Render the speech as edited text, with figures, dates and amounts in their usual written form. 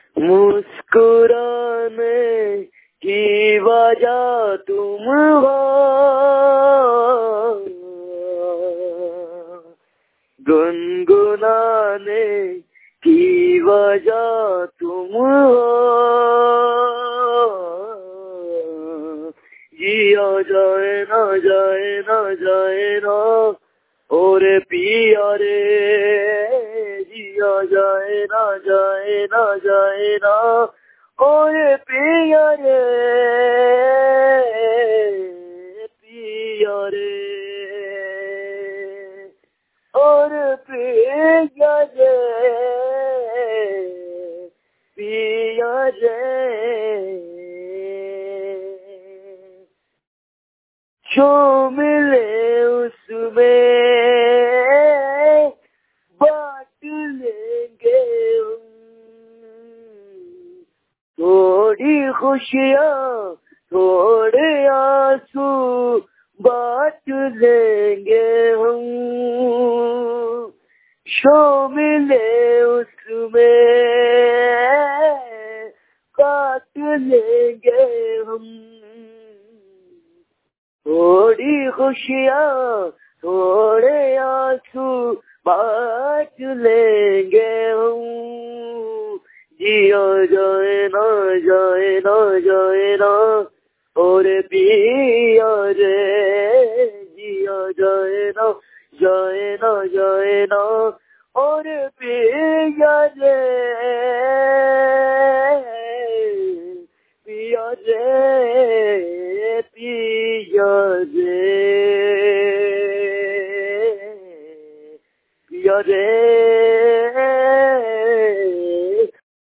मुस्कुराने की वजह तुम हो, गुनगुनाने की वजह तुम हो, जिया जाए ना जाए ना जाए ना और पिया रे, जिया जाए ना जाए ना जाए ना और पिया रे, पिया रे और पिया रे, पिया रे। जो मिले उसमें बांट लेंगे हम, थोड़ी खुशियाँ थोड़े आंसू बांट लेंगे हम, जो मिले उसमें बांट लेंगे हम, थोड़ी खुशियाँ थोड़े आंसू बांट लेंगे हम, जिया जाए ना जाए ना जाए ना और पिया रे, जिया जाए ना जाए ना जाए ना और पिया रे, पिया रे, पिया रे, पिया रे।